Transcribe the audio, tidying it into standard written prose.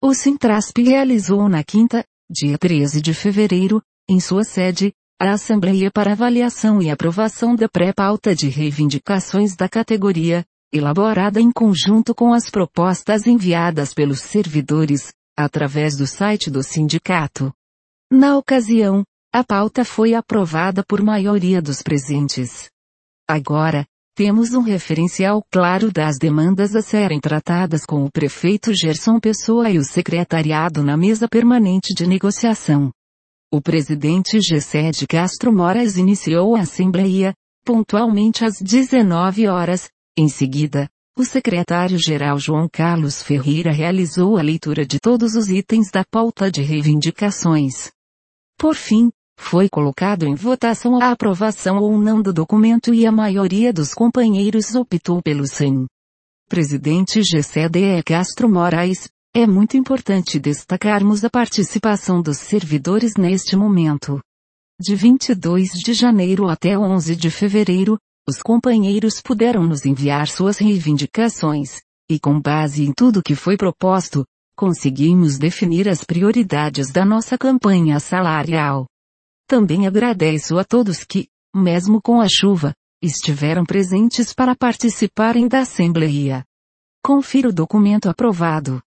O Sintrasp realizou na quinta, dia 13 de fevereiro, em sua sede, a Assembleia para avaliação e aprovação da pré-pauta de reivindicações da categoria, elaborada em conjunto com as propostas enviadas pelos servidores, através do site do sindicato. Na ocasião, a pauta foi aprovada por maioria dos presentes. Agora, temos um referencial claro das demandas a serem tratadas com o prefeito Gerson Pessoa e o secretariado na mesa permanente de negociação. O presidente Gessé de Castro Moraes iniciou a assembleia, pontualmente às 19 horas. Em seguida, o secretário-geral João Carlos Ferreira realizou a leitura de todos os itens da pauta de reivindicações. Por fim, foi colocado em votação a aprovação ou não do documento e a maioria dos companheiros optou pelo sim. Presidente Gessé de Castro Moraes, é muito importante destacarmos a participação dos servidores neste momento. De 22 de janeiro até 11 de fevereiro, os companheiros puderam nos enviar suas reivindicações, e com base em tudo que foi proposto, conseguimos definir as prioridades da nossa campanha salarial. Também agradeço a todos que, mesmo com a chuva, estiveram presentes para participarem da Assembleia. Confira o documento aprovado.